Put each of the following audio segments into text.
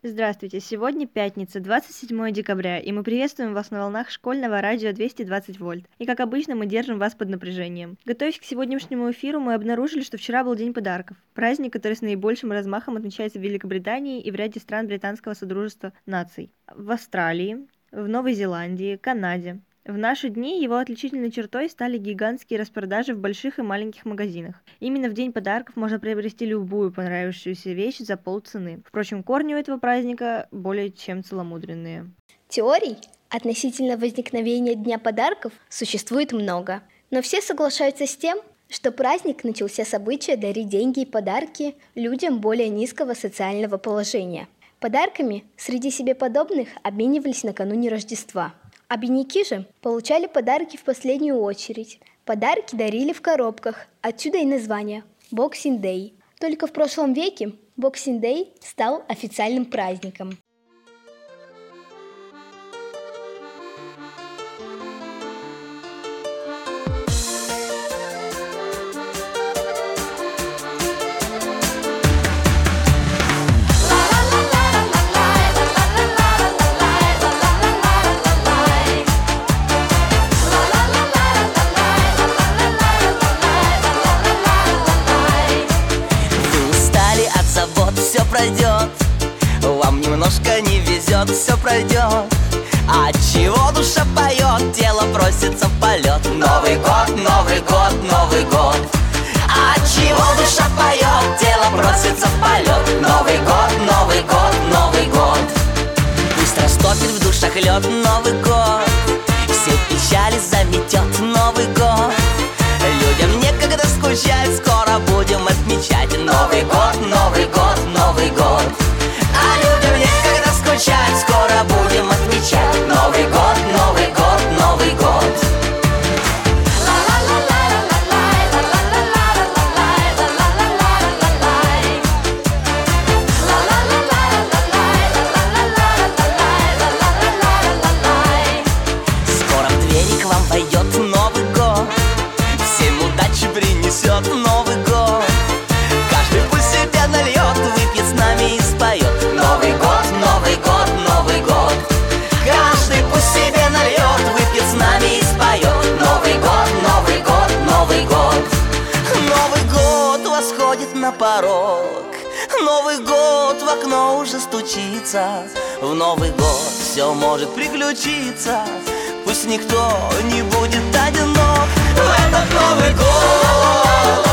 Здравствуйте! Сегодня пятница, 27 декабря, и мы приветствуем вас на волнах школьного радио 220 вольт. И как обычно, мы держим вас под напряжением. Готовясь к сегодняшнему эфиру, мы обнаружили, что вчера был День подарков. Праздник, который с наибольшим размахом отмечается в Великобритании и в ряде стран Британского Содружества наций. В Австралии, в Новой Зеландии, Канаде. В наши дни его отличительной чертой стали гигантские распродажи в больших и маленьких магазинах. Именно в день подарков можно приобрести любую понравившуюся вещь за полцены. Впрочем, корни у этого праздника более чем целомудренные. Теорий относительно возникновения Дня подарков существует много, но все соглашаются с тем, что праздник начался с обычая дарить деньги и подарки людям более низкого социального положения. Подарками среди себе подобных обменивались накануне Рождества. А бедняки же получали подарки в последнюю очередь. Подарки дарили в коробках, отсюда и название Boxing Day. Только в прошлом веке Boxing Day стал официальным праздником. Пройдет, вам немножко не везет, все пройдет. От чего душа поет, тело просится в полет. Новый год, Новый год, Новый год. От чего душа поет, тело просится в полет. Новый год, Новый год, Новый год. Пусть растопит в душах лед Новый год, все печали заметет Новый год. Людям некогда скучать, скоро будем отмечать Новый год, Новый год, Новый год. А людям некогда скучать, скоро будем отмечать Новый год, Новый год, Новый год. Скоро в двери к вам войдет Новый год, всем удачи принесет Новый год. Каждый пусть себе нальет, выпьет с нами и споет Новый год, Новый год, Новый год. Каждый пусть себе нальет, выпьет с нами и споет Новый год, Новый год, Новый год. Новый год восходит на порог, Новый год в окно уже стучится. В Новый год все может приключиться, пусть никто не будет одинок в этот Новый год.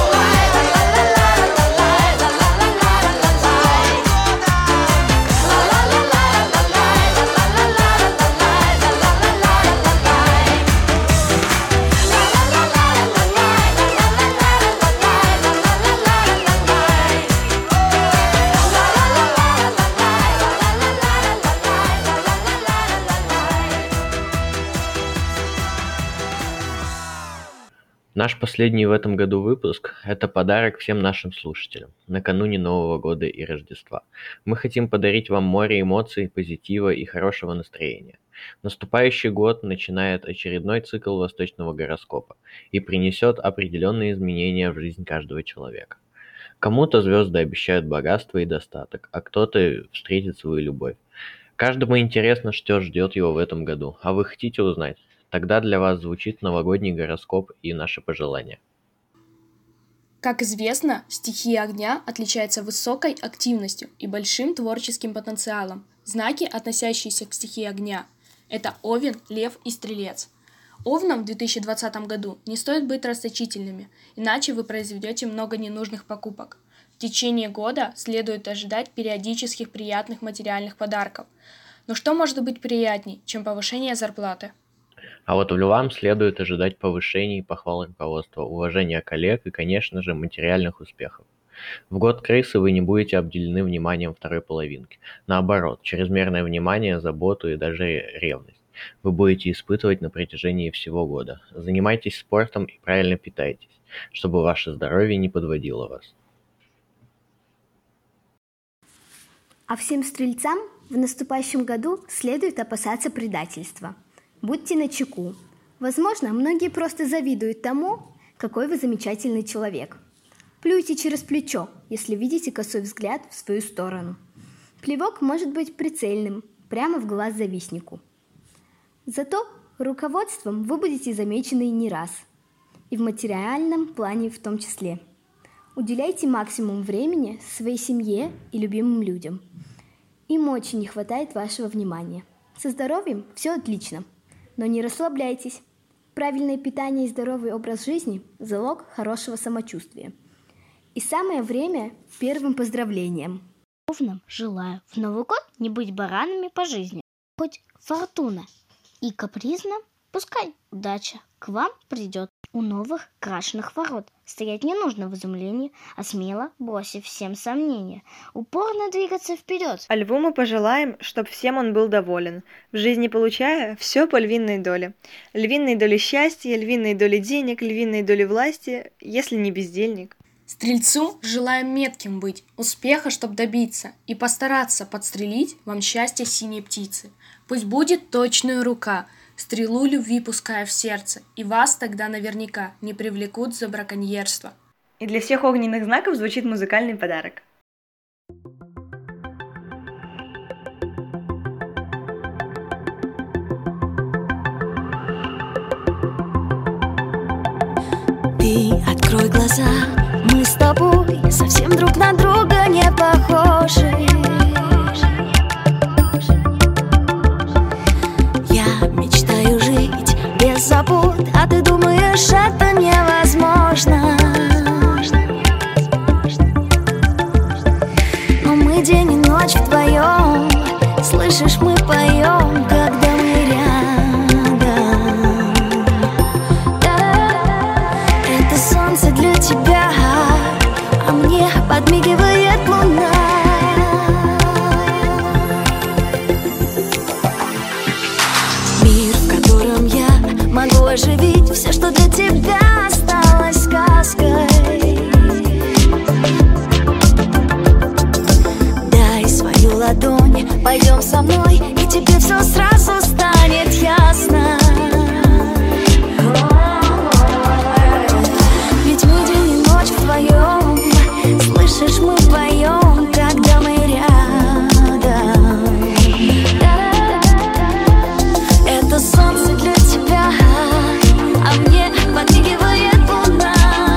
Наш последний в этом году выпуск – это подарок всем нашим слушателям накануне Нового года и Рождества. Мы хотим подарить вам море эмоций, позитива и хорошего настроения. Наступающий год начинает очередной цикл восточного гороскопа и принесет определенные изменения в жизнь каждого человека. Кому-то звезды обещают богатство и достаток, а кто-то встретит свою любовь. Каждому интересно, что ждет его в этом году, а вы хотите узнать? Тогда для вас звучит новогодний гороскоп и наши пожелания. Как известно, стихия огня отличается высокой активностью и большим творческим потенциалом. Знаки, относящиеся к стихии огня – это Овен, Лев и Стрелец. Овнам в 2020 году не стоит быть расточительными, иначе вы произведете много ненужных покупок. В течение года следует ожидать периодических приятных материальных подарков. Но что может быть приятней, чем повышение зарплаты? А вот в Львам следует ожидать повышений, похвал руководства, уважения коллег и, конечно же, материальных успехов. В год крысы вы не будете обделены вниманием второй половинки. Наоборот, чрезмерное внимание, заботу и даже ревность вы будете испытывать на протяжении всего года. Занимайтесь спортом и правильно питайтесь, чтобы ваше здоровье не подводило вас. А всем стрельцам в наступающем году следует опасаться предательства. Будьте начеку. Возможно, многие просто завидуют тому, какой вы замечательный человек. Плюйте через плечо, если видите косой взгляд в свою сторону. Плевок может быть прицельным, прямо в глаз завистнику. Зато руководством вы будете замечены не раз. И в материальном плане в том числе. Уделяйте максимум времени своей семье и любимым людям. Им очень не хватает вашего внимания. Со здоровьем все отлично, но не расслабляйтесь. Правильное питание и здоровый образ жизни – залог хорошего самочувствия. И самое время первым поздравлениям. Овнам желаю в Новый год не быть баранами по жизни. Хоть фортуна и капризна, пускай удача к вам придет. У новых крашеных ворот стоять не нужно в изумлении, а смело, бросив всем сомнения, упорно двигаться вперед. А льву мы пожелаем, чтоб всем он был доволен, в жизни получая все по львиной доле. Львиной доли счастья, львиной доли денег, львиной доли власти, если не бездельник. Стрельцу желаем метким быть, успеха, чтоб добиться, и постараться подстрелить вам счастье синей птицы. Пусть будет точная рука, стрелу любви пуская в сердце, и вас тогда наверняка не привлекут за браконьерство. И для всех огненных знаков звучит музыкальный подарок. Ты открой глаза, мы с тобой совсем друг на друга не похожи. Я мечтаю жить без забот, а ты думаешь, это невозможно. Но мы день и ночь вдвоем, слышишь, мы поем, когда мы рядом. Это солнце для тебя, а мне подмигивает луна. Мир, в котором я могу оживить все, что для тебя осталось сказкой. Дай свою ладонь, пойдем со мной, и тебе все сразу станет ясно. Ведь мы день и ночь вдвоем, слышишь, мы поем, когда мы рядом. Это солнце для тебя, а мне подмигивает луна.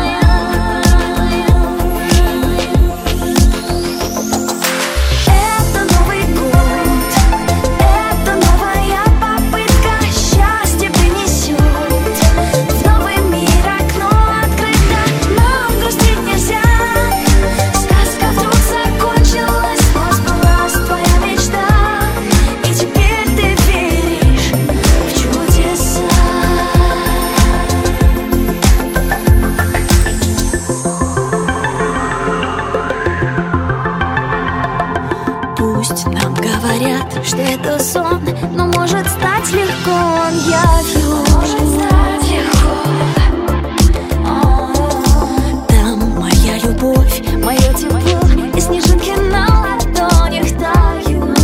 Это Новый год, это новая попытка, счастье принесет. В новый мир окно открыто, нам грустить нельзя. Сказка вдруг закончилась, но сбылась твоя мечта, и теперь ты веришь в чудеса. Пусть нам говорят, что это сон, но может стать легко он явью. Там моя любовь, мое тепло, и снежинки на ладонях тают.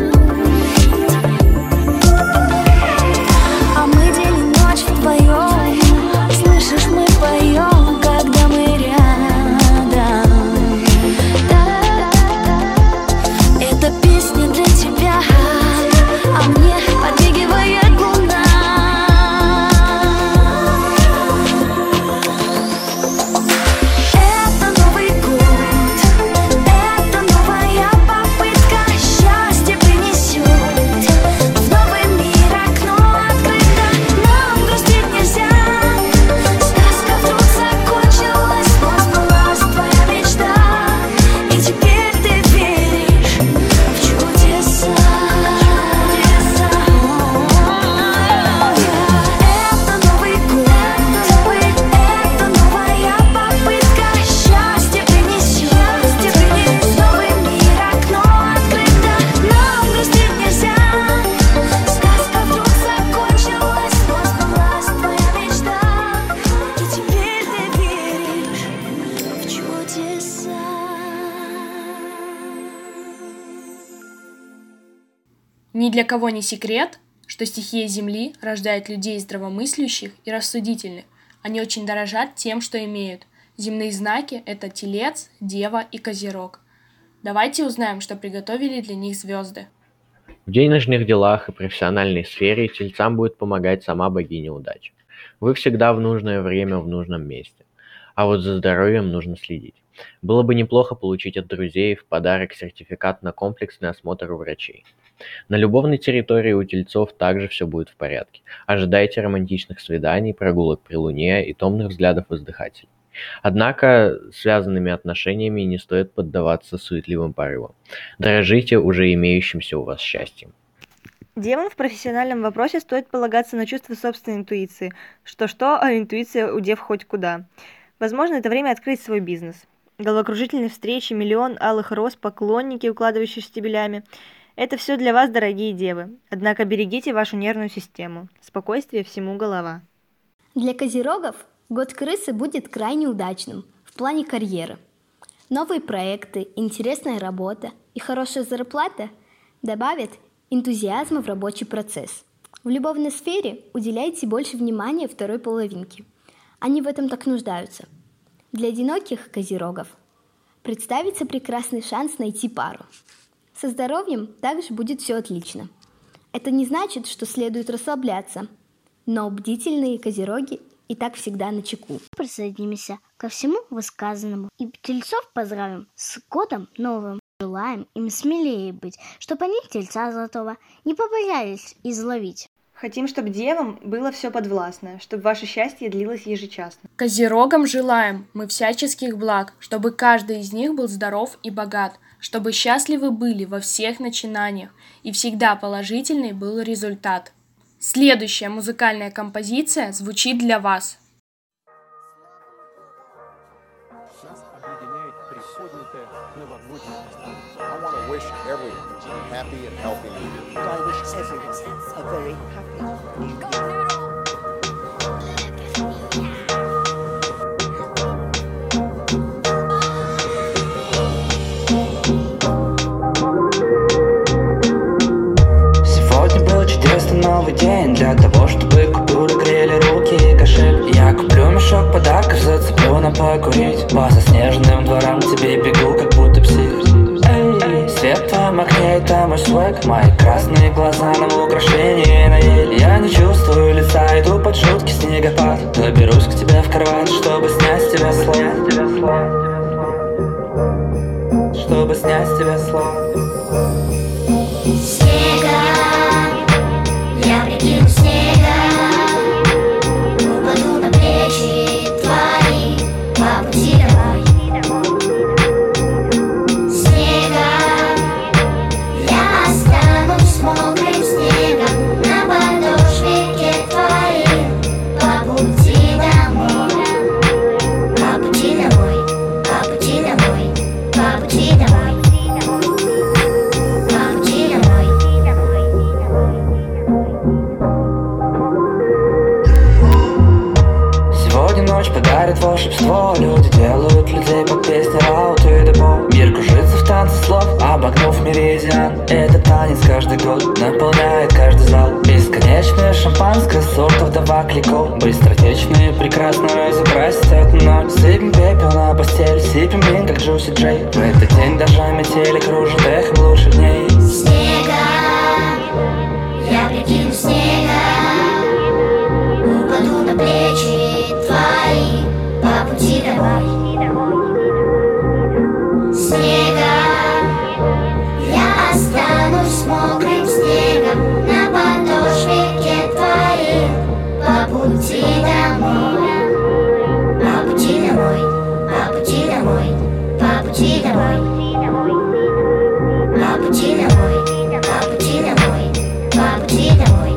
А мы день и ночь вдвоем, слышишь, мы поем, когда мы рядом. Это песня для тебя, а мне подмигивает луна. Это Новый год, это новая попытка, счастье принесет. В новый мир окно открыто, нам грустить нельзя. Сказка вдруг закончилась, но сбылась твоя мечта, и теперь ты веришь в чудеса. Это Новый год, это новая попытка, счастье принесет. В новый мир окно открыто, нам грустить нельзя. Сказка вдруг закончилась, но сбылась твоя мечта, и теперь ты веришь в чудеса. Ни для кого не секрет, что стихия Земли рождает людей здравомыслящих и рассудительных. Они очень дорожат тем, что имеют. Земные знаки – это Телец, Дева и Козерог. Давайте узнаем, что приготовили для них звезды. В денежных делах и профессиональной сфере тельцам будет помогать сама богиня удачи. Вы всегда в нужное время в нужном месте. А вот за здоровьем нужно следить. Было бы неплохо получить от друзей в подарок сертификат на комплексный осмотр у врачей. На любовной территории у тельцов также все будет в порядке. Ожидайте романтичных свиданий, прогулок при луне и томных взглядов воздыхателей. Однако связанными отношениями не стоит поддаваться суетливым порывам. Дорожите уже имеющимся у вас счастьем. Девам в профессиональном вопросе стоит полагаться на чувство собственной интуиции. Что-что, а интуиция у дев хоть куда. Возможно, это время открыть свой бизнес. Головокружительные встречи, миллион алых роз, поклонники, укладывающие штабелями. Это все для вас, дорогие девы. Однако берегите вашу нервную систему. Спокойствие всему голова. Для козерогов год крысы будет крайне удачным в плане карьеры. Новые проекты, интересная работа и хорошая зарплата добавят энтузиазма в рабочий процесс. В любовной сфере уделяйте больше внимания второй половинке. Они в этом так нуждаются. Для одиноких козерогов представится прекрасный шанс найти пару. Со здоровьем также будет все отлично. Это не значит, что следует расслабляться, но бдительные козероги и так всегда начеку. Присоединимся ко всему высказанному и тельцов поздравим с годом новым. Желаем им смелее быть, чтобы они тельца золотого не побоялись изловить. Хотим, чтобы девам было все подвластно, чтобы ваше счастье длилось ежечасно. Козерогам желаем мы всяческих благ, чтобы каждый из них был здоров и богат, чтобы счастливы были во всех начинаниях и всегда положительный был результат. Следующая музыкальная композиция звучит для вас. I want to wish everyone a happy and healthy New Year. I wish everyone a very happy New Year. Сегодня был чудесный новый день для того, чтобы купюры грели руки и кошель. Я куплю мешок подарков, зацеплю на покурить. По заснеженным дворам тебе бегу, как будто псих. Свет в твоем окне, это мой свек. Мои красные глаза нам украшения наели. Я не чувствую лица, иду под жуткий снегопад. Доберусь к тебе в кровать, чтобы снять с тебя слой. Чтобы снять с тебя слой. Снега, я прикину снега, упаду на плечи твои по пути домой. Снега, я останусь мокрым снегом на подошве твоей по пути домой. По пути домой, по пути домой, по пути домой. Ночь подарит волшебство. Люди делают людей под песни Раут и Депо. Мир кружится в танце слов, обогнув меридиан. Этот танец каждый год наполняет каждый зал. Бесконечное шампанское сортов два клико. Быстротечные, прекрасно разукрасить эту ночь. Сыпем пепел на постель, сыпем блин, как Джуси Джей. В этот день даже метели кружат эхом лучших дней. Снега, я прикину снега, упаду на плечи твои по пути домой. Снега, я останусь мокрым снегом на подошве твоей по пути домой. По пути домой, по пути домой, по пути домой. По пути домой, по пути домой, по пути домой.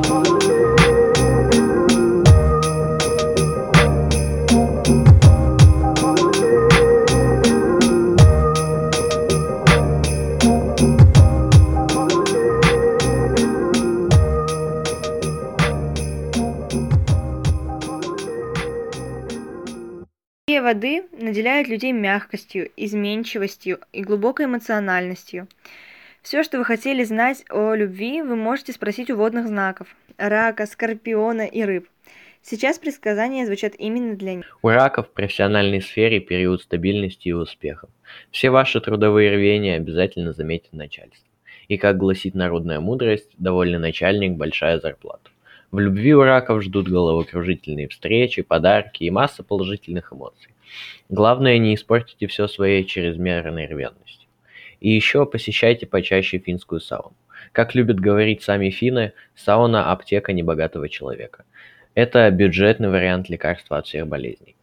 Стихия воды наделяет людей мягкостью, изменчивостью и глубокой эмоциональностью. Все, что вы хотели знать о любви, вы можете спросить у водных знаков – рака, скорпиона и рыб. Сейчас предсказания звучат именно для них. У раков в профессиональной сфере период стабильности и успехов. Все ваши трудовые рвения обязательно заметит начальство. И как гласит народная мудрость, довольный начальник – большая зарплата. В любви у раков ждут головокружительные встречи, подарки и масса положительных эмоций. Главное, не испортите все своей чрезмерной ревностью. И еще посещайте почаще финскую сауну. Как любят говорить сами финны, сауна – аптека небогатого человека. Это бюджетный вариант лекарства от всех болезней.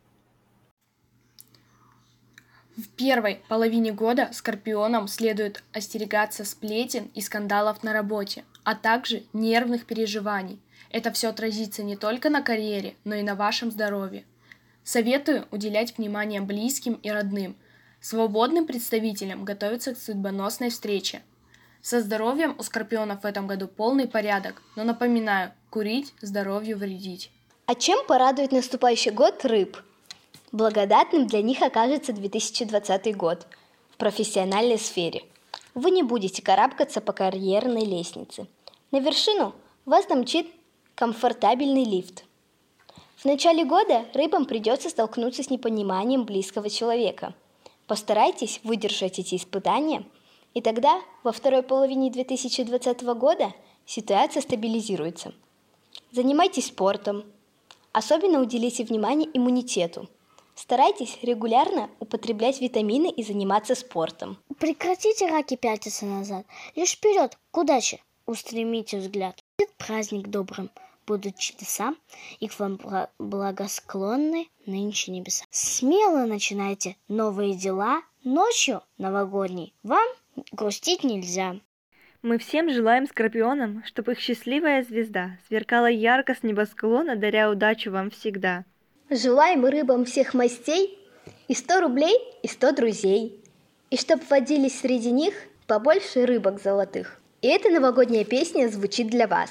В первой половине года скорпионам следует остерегаться сплетен и скандалов на работе, а также нервных переживаний. Это все отразится не только на карьере, но и на вашем здоровье. Советую уделять внимание близким и родным. Свободным представителям готовиться к судьбоносной встрече. Со здоровьем у скорпионов в этом году полный порядок, но напоминаю, курить здоровью вредить. А чем порадует наступающий год рыб? Благодатным для них окажется 2020 год в профессиональной сфере. Вы не будете карабкаться по карьерной лестнице. На вершину вас домчит комфортабельный лифт. В начале года рыбам придется столкнуться с непониманием близкого человека. Постарайтесь выдержать эти испытания, и тогда во второй половине 2020 года ситуация стабилизируется. Занимайтесь спортом. Особенно уделите внимание иммунитету. Старайтесь регулярно употреблять витамины и заниматься спортом. Прекратите раки пятиться назад. Лишь вперед, к удаче. Устремите взгляд. Будет праздник добрым. Будут чудеса, и к вам благосклонны нынче небеса. Смело начинайте новые дела. Ночью новогодней вам грустить нельзя. Мы всем желаем скорпионам, чтобы их счастливая звезда сверкала ярко с небосклона, даря удачу вам всегда. Желаем рыбам всех мастей и 100 рублей, и 100 друзей. И чтоб водились среди них побольше рыбок золотых. И эта новогодняя песня звучит для вас.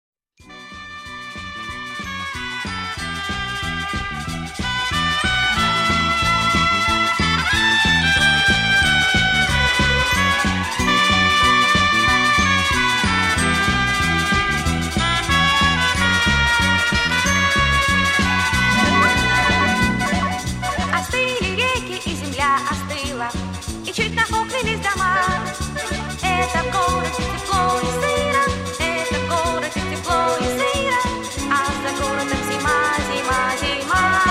И чуть нахохлились дома. Это в городе тепло и сыро, это в городе тепло и сыро, а за городом зима, зима, зима.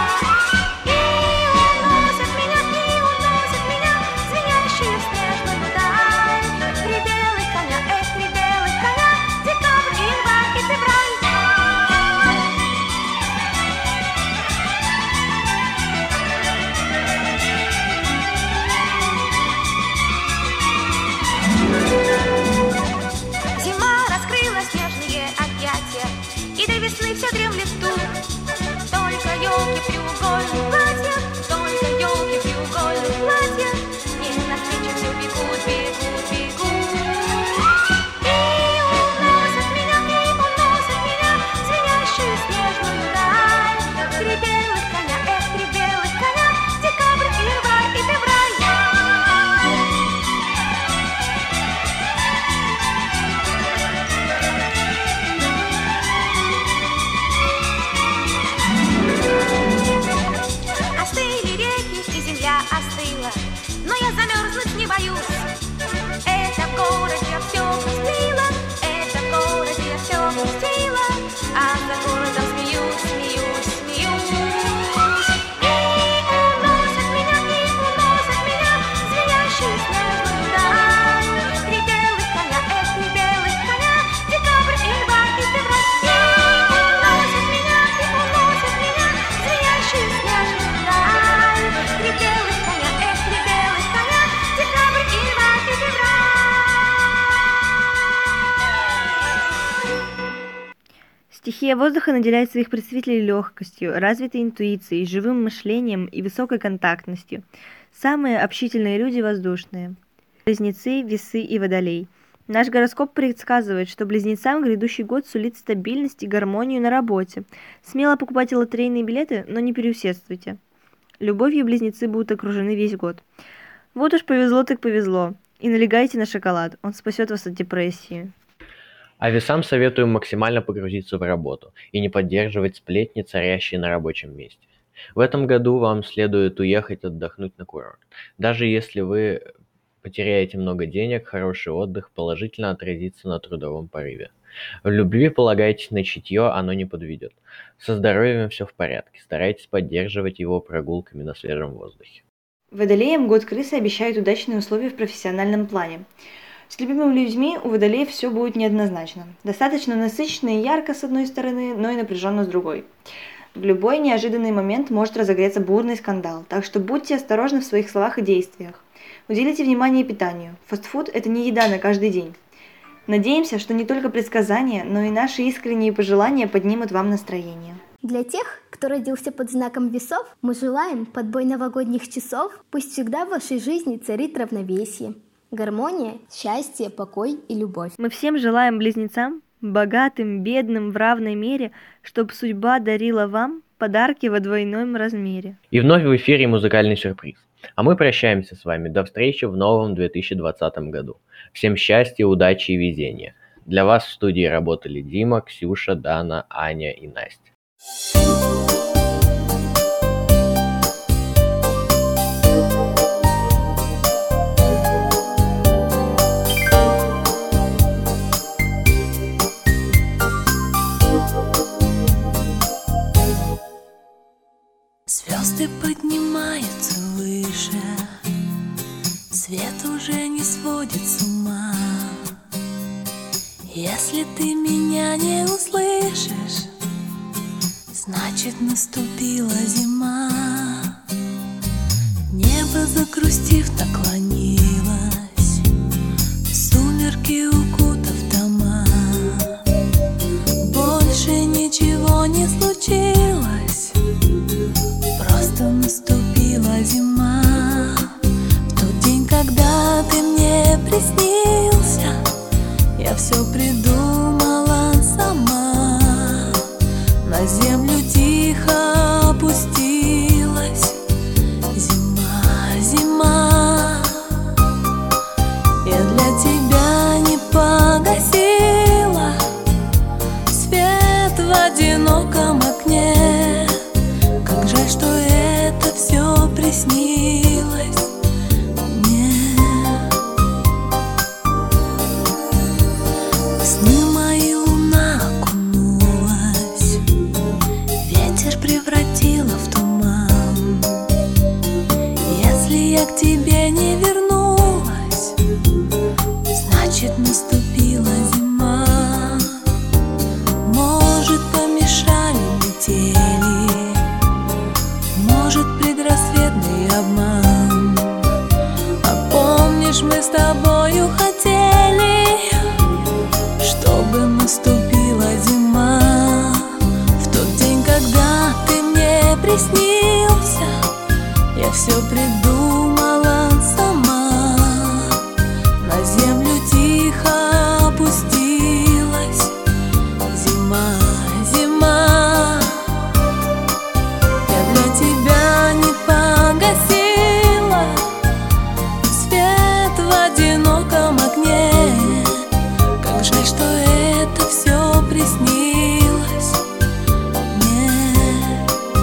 И уносят меня, звенящие в снежную даль. Три белых коня, декабрь, январь и февраль. И до весны все дремлет тут. Только елки в треугольных платьях, только елки в треугольных платьях. И навстречу все бегут, бегут, бегут. И уносят меня, звенящую снежную даль. Три белых коня, декабрь, январь и февраль. Остыла, но я замерзнуть не боюсь. Это в городе я все простила, это в городе я все простила, а за городом смеюсь, смеюсь, смеюсь. И уносят меня, звенящую снежную даль. Три белых коня, декабрь, январь и февраль. И уносят меня, звенящую снежную даль. Три белых коня, декабрь, январь и февраль. Стихия воздуха наделяет своих представителей легкостью, развитой интуицией, живым мышлением и высокой контактностью. Самые общительные люди воздушные. Близнецы, Весы и Водолей. Наш гороскоп предсказывает, что близнецам грядущий год сулит стабильность и гармонию на работе. Смело покупайте лотерейные билеты, но не переусердствуйте. Любовью близнецы будут окружены весь год. Вот уж повезло так повезло. И налегайте на шоколад, он спасет вас от депрессии. А весам советую максимально погрузиться в работу и не поддерживать сплетни, царящие на рабочем месте. В этом году вам следует уехать отдохнуть на курорт. Даже если вы потеряете много денег, хороший отдых положительно отразится на трудовом порыве. В любви полагайтесь на чутье, оно не подведет. Со здоровьем все в порядке, старайтесь поддерживать его прогулками на свежем воздухе. Водолеям год крысы обещает удачные условия в профессиональном плане. С любимыми людьми у водолеев все будет неоднозначно. Достаточно насыщенно и ярко с одной стороны, но и напряженно с другой. В любой неожиданный момент может разогреться бурный скандал, так что будьте осторожны в своих словах и действиях. Уделите внимание питанию. Фастфуд – это не еда на каждый день. Надеемся, что не только предсказания, но и наши искренние пожелания поднимут вам настроение. Для тех, кто родился под знаком весов, мы желаем подбой новогодних часов. Пусть всегда в вашей жизни царит равновесие, гармония, счастье, покой и любовь. Мы всем желаем близнецам, богатым, бедным в равной мере, чтобы судьба дарила вам подарки во двойном размере. И вновь в эфире музыкальный сюрприз. А мы прощаемся с вами. До встречи в новом 2020 году. Всем счастья, удачи и везения. Для вас в студии работали Дима, Ксюша, Дана, Аня и Настя. Звезды поднимаются выше, свет уже не сводит с ума. Если ты меня не услышишь, значит наступила зима. Небо, загрустив, наклонилось, в сумерки укутав дома. Больше ничего не случилось, просто наступила зима. В тот день, когда ты мне приснился, я все придумала сама. На землю тихо опустилась зима, зима. Я для тебя не погасила свет в одиноком окне. Как жаль, что это все приснилось мне. В сны мои луна окунулась, ветер превратила в туман. Если я к тебе не вернулась, значит наступила зима. Может, помешали метели, может, предрассветный обман. А помнишь, мы с тобою хотели, чтобы наступила зима. В тот день, когда ты мне приснился, я все придумала сама. На землю тихо опустилась зима, зима. Я для тебя не погасила свет в одиноком окне. Как жаль, что это все приснилось мне.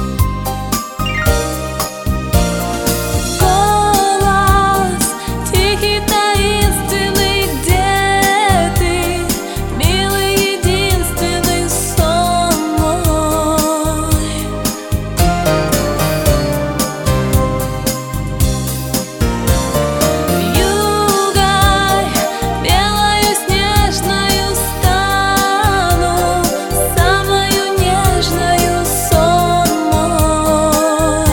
Голос тихий, таинственный, где ты, милый, единственный сон мой. Вьюгой белою снежною стану, самою нежною сон мой.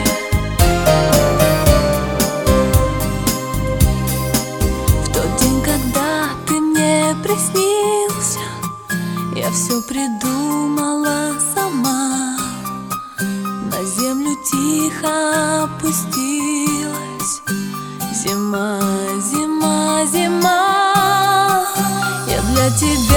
В тот день, когда ты мне приснился, я все придумала сама. На землю тихо опустилась зима, зима, зима. Я для тебя